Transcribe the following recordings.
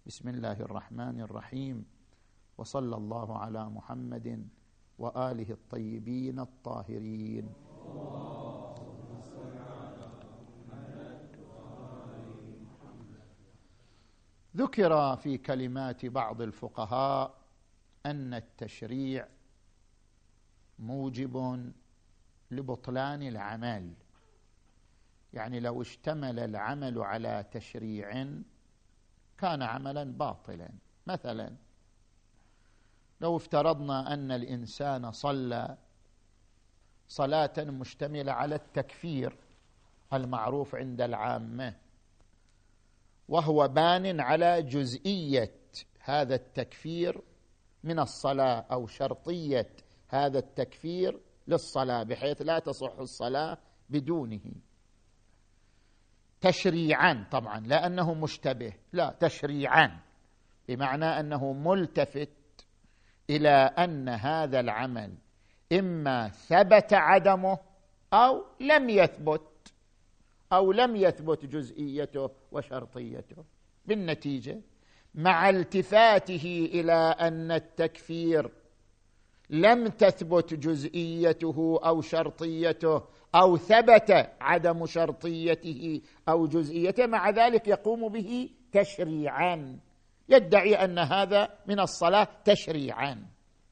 بسم الله الرحمن الرحيم، وصلى الله على محمد وآله الطيبين الطاهرين. ذكر في كلمات بعض الفقهاء أن التشريع موجب لبطلان العمل، يعني لو اشتمل العمل على تشريع كان عملا باطلا. مثلا لو افترضنا أن الإنسان صلى صلاة مشتملة على التكفير المعروف عند العامة، وهو بان على جزئية هذا التكفير من الصلاة أو شرطية هذا التكفير للصلاة بحيث لا تصح الصلاة بدونه، تشريعا طبعا لا أنه مشتبه، لا تشريعا بمعنى أنه ملتفت إلى أن هذا العمل إما ثبت عدمه أو لم يثبت جزئيته وشرطيته. بالنتيجة مع التفاته إلى أن التكفير لم تثبت جزئيته أو شرطيته أو ثبت عدم شرطيته أو جزئيته، مع ذلك يقوم به تشريعا، يدعي أن هذا من الصلاة تشريعا.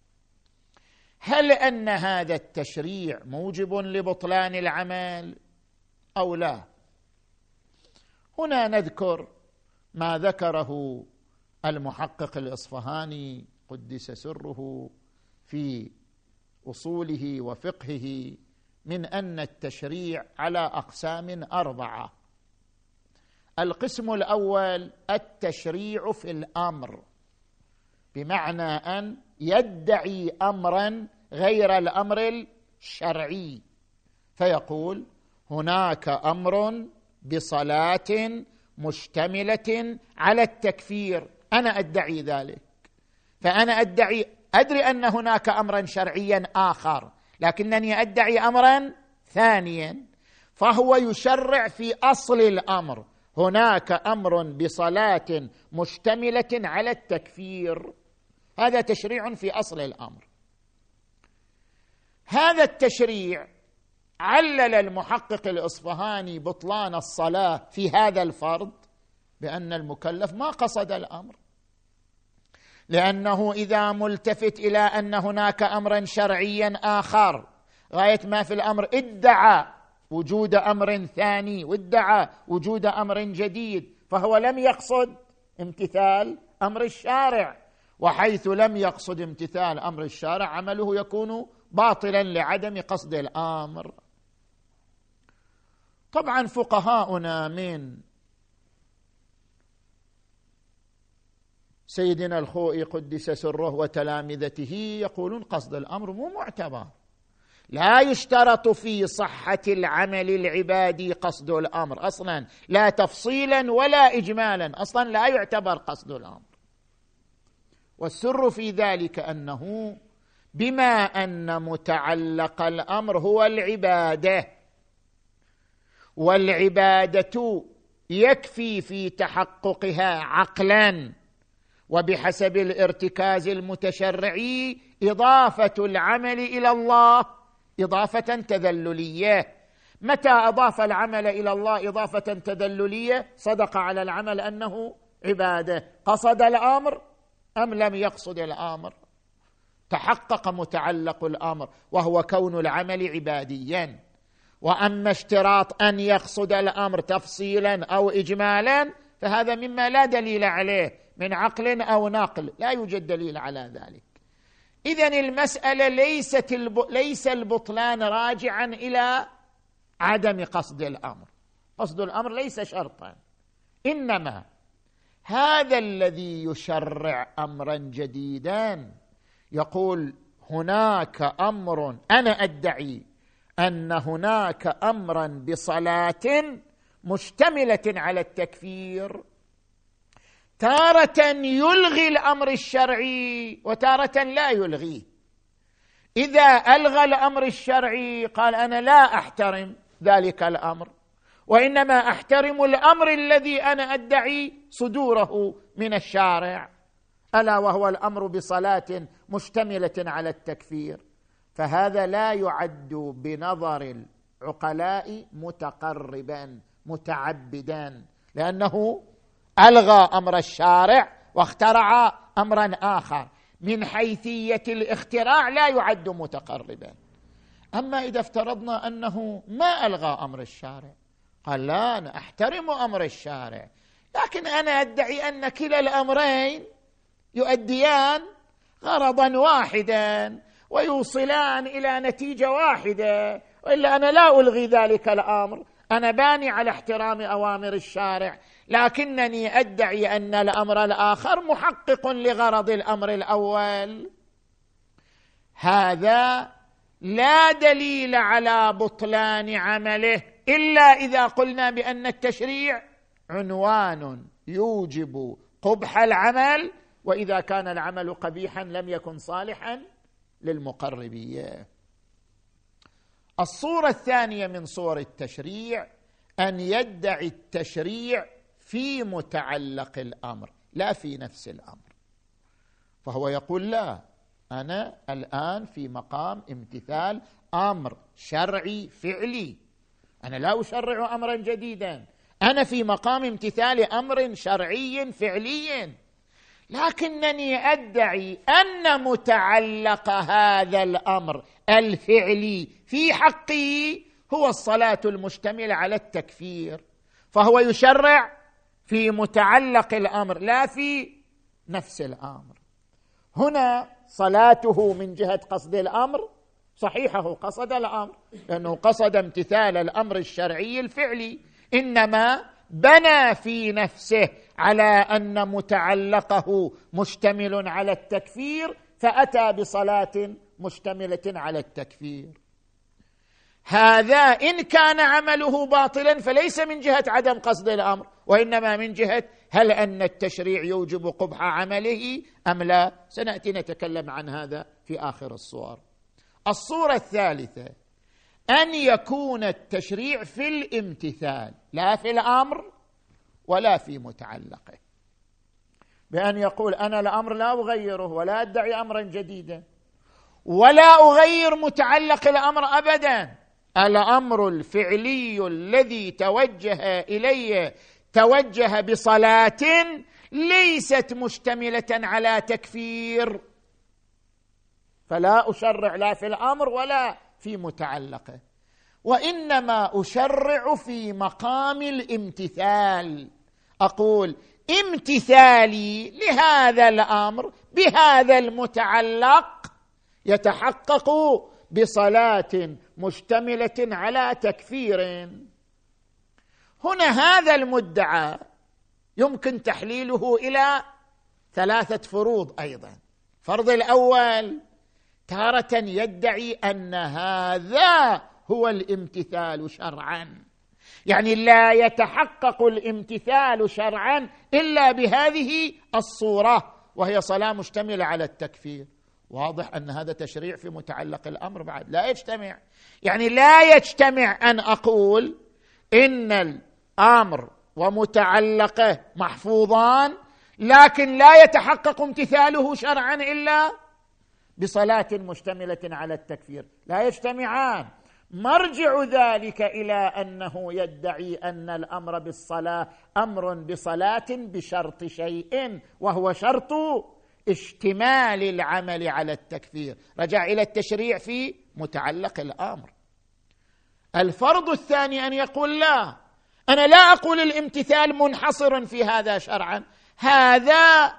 هل أن هذا التشريع موجب لبطلان العمل أو لا؟ هنا نذكر ما ذكره المحقق الإصفهاني قدس سره في أصوله وفقهه من أن التشريع على أقسام 4. القسم الأول التشريع في الأمر، بمعنى أن يدعي أمرا غير الأمر الشرعي، فيقول هناك أمر بصلاة مشتملة على التكفير، أنا أدعي ذلك، فأنا أدري أن هناك أمرا شرعيا آخر، لكنني أدعي أمرا ثانيا، فهو يشرع في أصل الأمر، هناك أمر بصلاة مشتملة على التكفير، هذا تشريع في أصل الأمر. هذا التشريع علل المحقق الإصفهاني بطلان الصلاة في هذا الفرض بأن المكلف ما قصد الأمر، لأنه إذا ملتفت إلى أن هناك أمرا شرعيا آخر غاية ما في الأمر ادعى وجود أمر ثاني وادعى وجود أمر جديد، فهو لم يقصد امتثال أمر الشارع، وحيث لم يقصد امتثال أمر الشارع عمله يكون باطلا لعدم قصد الأمر. طبعا فقهاؤنا من سيدنا الخوئي قدس سره وتلامذته يقولون قصد الأمر مو معتبر، لا يشترط في صحة العمل العبادي قصد الأمر أصلا، لا تفصيلا ولا إجمالا، أصلا لا يعتبر قصد الأمر. والسر في ذلك أنه بما أن متعلق الأمر هو العبادة، والعبادة يكفي في تحققها عقلا وبحسب الارتكاز المتشرعي إضافة العمل إلى الله إضافة تذللية. متى أضاف العمل إلى الله إضافة تذللية صدق على العمل أنه عبادة، قصد الأمر أم لم يقصد الأمر، تحقق متعلق الأمر وهو كون العمل عباديا. وأما اشتراط أن يقصد الأمر تفصيلا أو إجمالا فهذا مما لا دليل عليه من عقل أو نقل، لا يوجد دليل على ذلك. إذن المسألة ليس البطلان راجعا إلى عدم قصد الأمر، قصد الأمر ليس شرطا، إنما هذا الذي يشرع أمرا جديدا يقول هناك أمر، أنا أدعي أن هناك أمرا بصلاة مشتملة على التكفير، تارة يلغي الأمر الشرعي وتارة لا يلغيه. إذا ألغى الأمر الشرعي قال أنا لا أحترم ذلك الأمر، وإنما أحترم الأمر الذي أنا أدعي صدوره من الشارع، ألا وهو الأمر بصلاة مشتملة على التكفير، فهذا لا يعد بنظر العقلاء متقربا متعبدا، لأنه ألغى أمر الشارع واخترع أمرا آخر، من حيثية الاختراع لا يعد متقربا. أما إذا افترضنا أنه ما ألغى أمر الشارع، قال لا، أنا أحترم أمر الشارع، لكن أنا أدعي أن كلا الأمرين يؤديان غرضا واحدا ويوصلان إلى نتيجة واحدة، وإلا أنا لا ألغي ذلك الأمر، أنا باني على احترام أوامر الشارع، لكنني أدعي أن الأمر الآخر محقق لغرض الأمر الأول. هذا لا دليل على بطلان عمله إلا إذا قلنا بأن التشريع عنوان يوجب قبح العمل، وإذا كان العمل قبيحا لم يكن صالحا للمقربية. الصورة الثانية من صور التشريع أن يدعي التشريع في متعلق الأمر لا في نفس الأمر، فهو يقول لا، أنا الآن في مقام امتثال أمر شرعي فعلي، أنا لا أشرع أمرا جديدا، أنا في مقام امتثال أمر شرعي فعلي، لكنني أدعي أن متعلق هذا الأمر الفعلي في حقه هو الصلاة المشتملة على التكفير، فهو يشرع في متعلق الأمر لا في نفس الأمر. هنا صلاته من جهة قصد الأمر صحيحة، قصد الأمر لأنه قصد امتثال الأمر الشرعي الفعلي، إنما بنى في نفسه على أن متعلقه مشتمل على التكفير فأتى بصلاة مشتملة على التكفير. هذا إن كان عمله باطلا فليس من جهة عدم قصد الأمر، وإنما من جهة هل أن التشريع يوجب قبح عمله أم لا. سنأتي نتكلم عن هذا في آخر الصور. الصورة الثالثة أن يكون التشريع في الامتثال لا في الأمر ولا في متعلقه، بأن يقول أنا الأمر لا أغيره ولا أدعي أمرا جديدا ولا أغير متعلق الأمر أبدا، الأمر الفعلي الذي توجه إليه توجه بصلاة ليست مشتملة على تكفير، فلا أشرع لا في الأمر ولا في متعلقه، وإنما أشرع في مقام الامتثال، أقول امتثالي لهذا الأمر بهذا المتعلق يتحقق بصلاة مشتملة على تكفير. هنا هذا المدعى يمكن تحليله إلى 3 فروض أيضا. فرض الأول تارة يدعي أن هذا هو الامتثال شرعا، يعني لا يتحقق الامتثال شرعا إلا بهذه الصورة وهي صلاة مشتملة على التكفير. واضح أن هذا تشريع في متعلق الأمر بعد لا يجتمع، يعني لا يجتمع أن أقول إن الأمر ومتعلقه محفوظان لكن لا يتحقق امتثاله شرعا إلا بصلاة مشتملة على التكفير، لا يجتمعان. مرجع ذلك إلى أنه يدعي أن الأمر بالصلاة أمر بصلاة بشرط شيء، وهو شرط اشتمال العمل على التكفير، رجع إلى التشريع في متعلق الأمر. الفرض الثاني أن يقول لا، أنا لا أقول الامتثال منحصر في هذا شرعا، هذا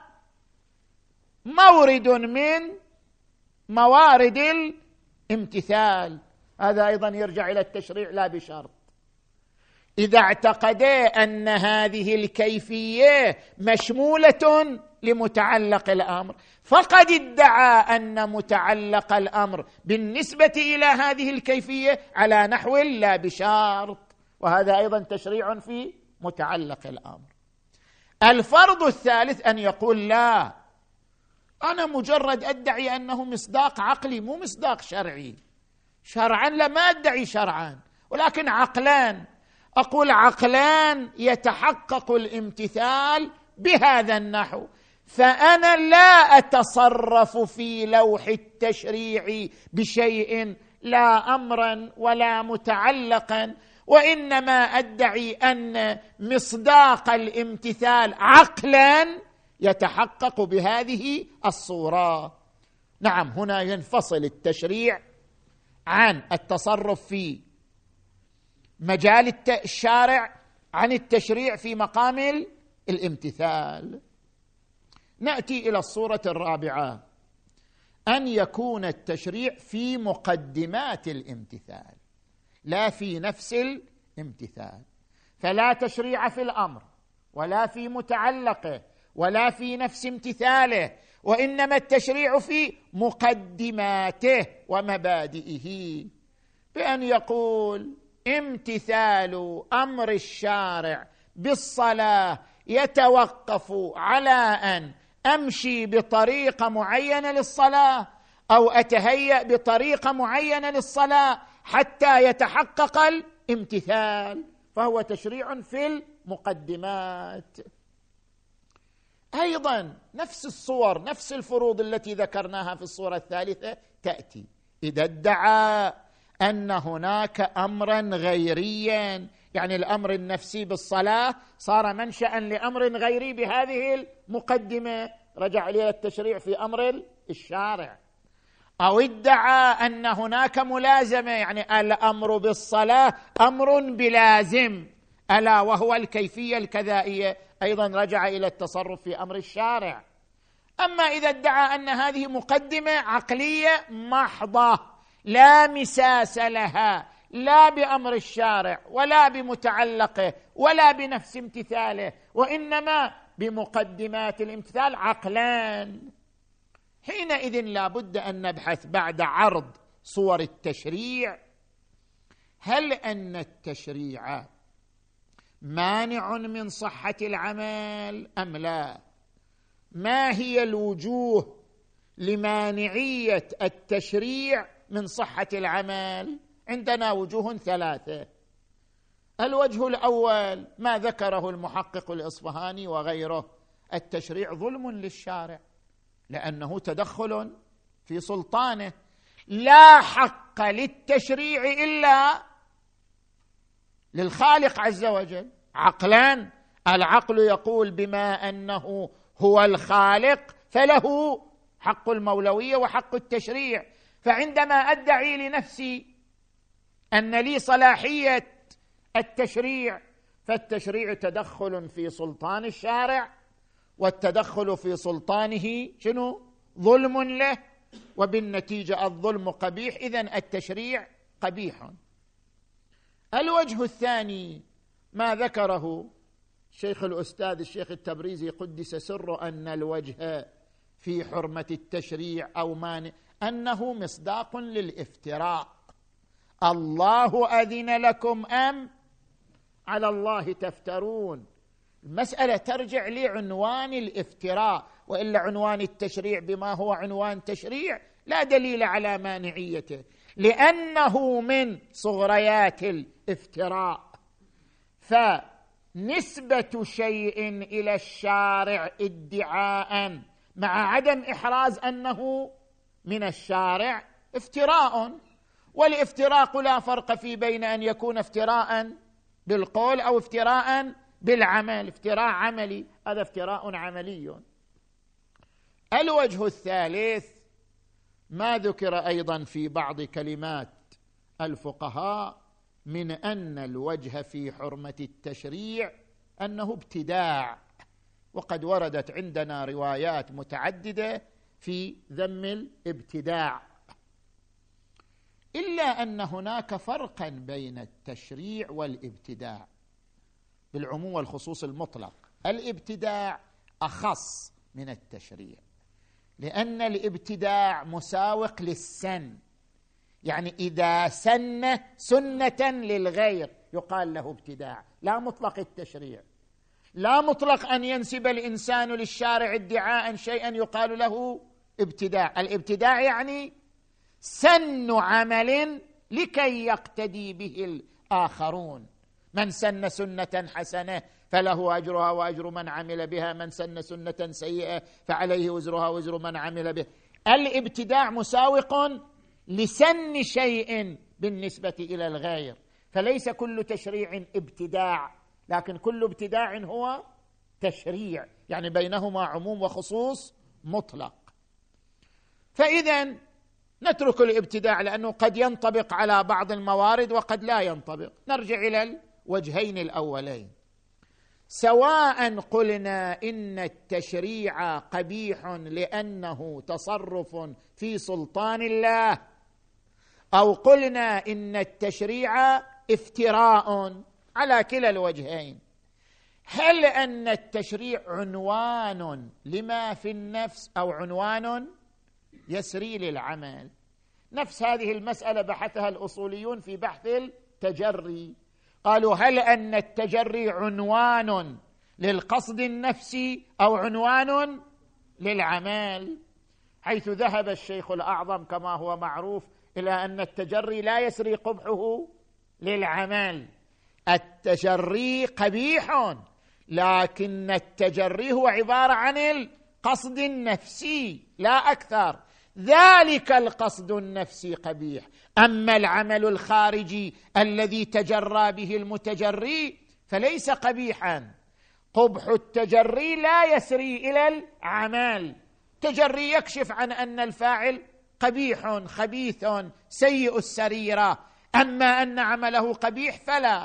مورد من موارد الامتثال، هذا أيضا يرجع إلى التشريع لا بشرط. إذا اعتقد أن هذه الكيفية مشمولة لمتعلق الأمر فقد ادعى أن متعلق الأمر بالنسبة إلى هذه الكيفية على نحو لا بشرط، وهذا أيضا تشريع في متعلق الأمر. الفرض الثالث أن يقول لا، أنا مجرد أدعي أنه مصداق عقلي مو مصداق شرعي، شرعا لما أدعي شرعا ولكن عقلان، أقول عقلان يتحقق الامتثال بهذا النحو، فأنا لا أتصرف في لوح التشريع بشيء لا أمرا ولا متعلقا، وإنما أدعي أن مصداق الامتثال عقلا يتحقق بهذه الصورة. نعم، هنا ينفصل التشريع عن التصرف في مجال الشارع عن التشريع في مقام الامتثال. نأتي إلى الصورة الرابعة، أن يكون التشريع في مقدمات الامتثال لا في نفس الامتثال، فلا تشريع في الأمر ولا في متعلقه ولا في نفس امتثاله، وإنما التشريع في مقدماته ومبادئه، بأن يقول امتثال أمر الشارع بالصلاة يتوقف على أن أمشي بطريقة معينة للصلاة أو أتهيأ بطريقة معينة للصلاة حتى يتحقق الامتثال، فهو تشريع في المقدمات. أيضا نفس الصور، نفس الفروض التي ذكرناها في الصورة الثالثة تأتي إذا ادعى أن هناك أمرا غيريا، يعني الأمر النفسي بالصلاة صار منشأ لأمر غيري بهذه المقدمة، رجع إلى التشريع في أمر الشارع. أو ادعى أن هناك ملازمة، يعني الأمر بالصلاة أمر بلازم ألا وهو الكيفية الكذائية، أيضا رجع إلى التصرف في أمر الشارع. أما إذا ادعى أن هذه مقدمة عقلية محضة لا مساس لها لا بأمر الشارع ولا بمتعلقه ولا بنفس امتثاله، وإنما بمقدمات الامتثال عقلان، حينئذ لا بد أن نبحث بعد عرض صور التشريع، هل أن التشريع مانع من صحة العمل أم لا؟ ما هي الوجوه لمانعية التشريع من صحة العمل؟ عندنا وجوه ثلاثة. الوجه الأول ما ذكره المحقق الإصفهاني وغيره، التشريع ظلم للشارع لأنه تدخل في سلطانه، لا حق للتشريع إلا للخالق عز وجل عقلان. العقل يقول بما أنه هو الخالق فله حق المولوية وحق التشريع، فعندما أدعي لنفسي أن لي صلاحية التشريع، فالتشريع تدخل في سلطان الشارع، والتدخل في سلطانه شنو؟ ظلم له، وبالنتيجة الظلم قبيح، إذن التشريع قبيح. الوجه الثاني ما ذكره الشيخ الأستاذ الشيخ التبريزي قدس سره، أن الوجه في حرمة التشريع أو مانع أنه مصداق للافتراء، الله أذن لكم أم على الله تفترون. المسألة ترجع لعنوان الافتراء، وإلا عنوان التشريع بما هو عنوان تشريع لا دليل على مانعيته، لأنه من صغريات الافتراء. فنسبة شيء إلى الشارع ادعاء مع عدم إحراز أنه من الشارع افتراء، والافتراء لا فرق في بين أن يكون افتراء بالقول أو افتراء بالعمل. افتراء عملي هذا افتراء عملي. الوجه الثالث ما ذكر أيضا في بعض كلمات الفقهاء من أن الوجه في حرمة التشريع أنه ابتداع، وقد وردت عندنا روايات متعددة في ذم الابتداع، إلا أن هناك فرقا بين التشريع والابتداع بالعموم والخصوص المطلق. الابتداع أخص من التشريع، لأن الابتداع مساوق للسن، يعني إذا سن سنة للغير يقال له ابتداع، لا مطلق التشريع، لا مطلق أن ينسب الإنسان للشارع ادعاء شيئا يقال له ابتداع. الابتداع يعني سن عمل لكي يقتدي به الآخرون، من سن سنة حسنة فله أجرها وأجر من عمل بها، من سن سنة سيئة فعليه وزرها وزر من عمل به. الابتداع مساوق لسن شيء بالنسبة إلى الغير، فليس كل تشريع ابتداع، لكن كل ابتداع هو تشريع، يعني بينهما عموم وخصوص مطلق. فإذا نترك الابتداع لأنه قد ينطبق على بعض الموارد وقد لا ينطبق. نرجع إلى الوجهين الأولين. سواء قلنا إن التشريع قبيح لأنه تصرف في سلطان الله، أو قلنا إن التشريع افتراء، على كلا الوجهين، هل أن التشريع عنوان لما في النفس أو عنوان يسري للعمل؟ نفس هذه المسألة بحثها الأصوليون في بحث التجري. قالوا هل أن التجري عنوان للقصد النفسي أو عنوان للعمل؟ حيث ذهب الشيخ الأعظم كما هو معروف إلى أن التجري لا يسري قبحه للعمل. التجري قبيح، لكن التجري هو عبارة عن القصد النفسي لا أكثر، ذلك القصد النفسي قبيح. أما العمل الخارجي الذي تجرى به المتجري فليس قبيحا. قبح التجري لا يسري إلى العمل، تجري يكشف عن أن الفاعل قبيح خبيث سيء السريرة، أما أن عمله قبيح فلا.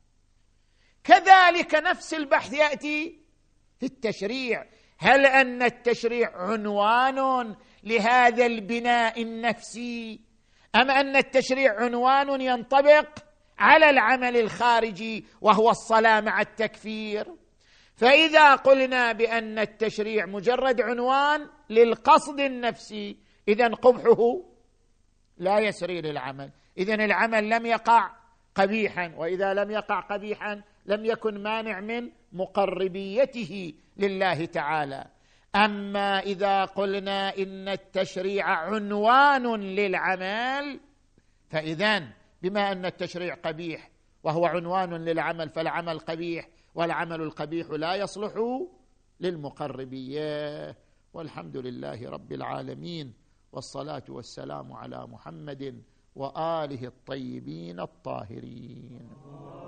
كذلك نفس البحث يأتي في التشريع. هل أن التشريع عنوان لهذا البناء النفسي، أم أن التشريع عنوان ينطبق على العمل الخارجي وهو الصلاة مع التكفير؟ فإذا قلنا بأن التشريع مجرد عنوان للقصد النفسي، إذن قبحه لا يسري للعمل، إذن العمل لم يقع قبيحا، وإذا لم يقع قبيحا لم يكن مانع من مقربيته لله تعالى. أما إذا قلنا إن التشريع عنوان للعمل، فإذن بما أن التشريع قبيح وهو عنوان للعمل فالعمل قبيح، والعمل القبيح لا يصلح للمقربية. والحمد لله رب العالمين، والصلاة والسلام على محمد وآله الطيبين الطاهرين.